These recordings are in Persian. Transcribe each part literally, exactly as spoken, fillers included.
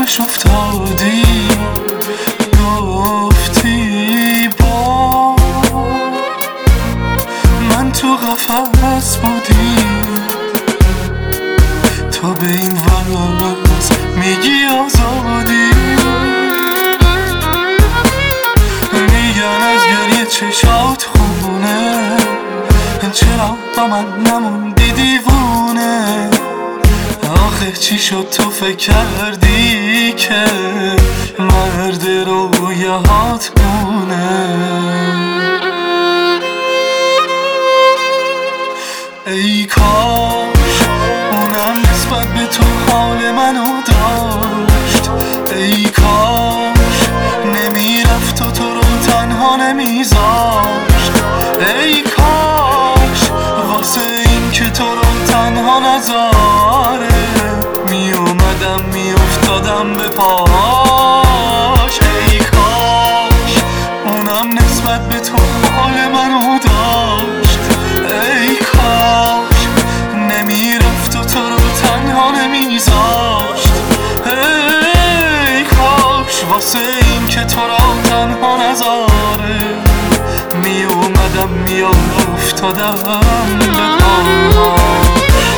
دلش افتادی، گفتی با من تو قفس بودی، تو به این وز میگی آزادی. میگن از گریه چشات خونه، چرا با من نموندی دیوونه؟ آخه چی شد تو فکر کردی که مرد رویه هات مونه؟ ای کاش اونم نسبت به تو حال منو داشت، ای کاش نمیرفت و تو رو تنها نمیذاشت، ای کاش واسه این که تو رو تنها نذاره میومدم میافتادم به پاش. ای کاش اونم نسبت به تو حال منو داشت، ای کاش نمیرفت و تو رو تنها نمیذاشت، ای کاش واسه این که تو رو تنها نذاره میومدم میافتادم به پاش.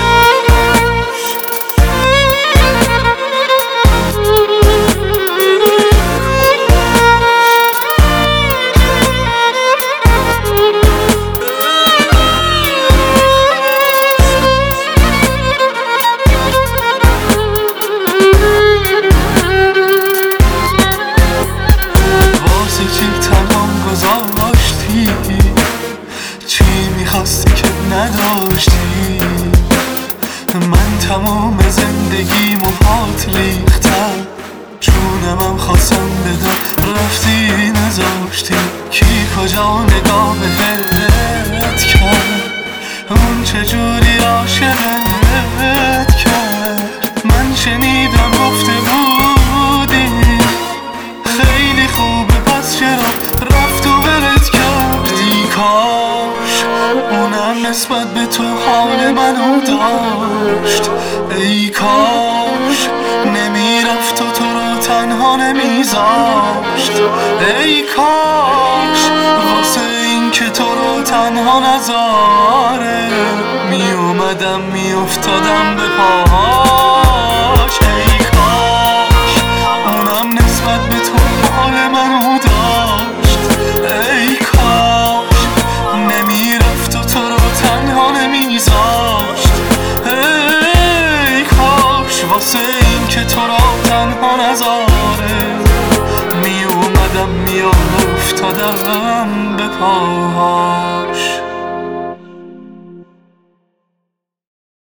چی میخواستی که نداشتی؟ من تمام زندگی موهات ریختم، جونمم خواستم بدم رفتی نذاشتی. کی کجا نگاه بهت کرد؟ اون چجوری عاشقت کرد؟ من شنیدم گفته بودی خیلی خوبه، پس چرا رفت و ولت کرد؟ ای کاش اونم نسبت به تو حال منو داشت، ای کاش نمیرفت و تو رو تنها نمیذاشت، ای کاش واسه این که تو رو تنها نذاره میومدم میافتادم به پاش. ای کاش اونم نسبت به تو حال منو داشت، ای کاش نمیرفت و تو رو تنها نمیذاشت، ای کاش واسه این که تو رو تنها نذاره میومدم میافتادم به پاش.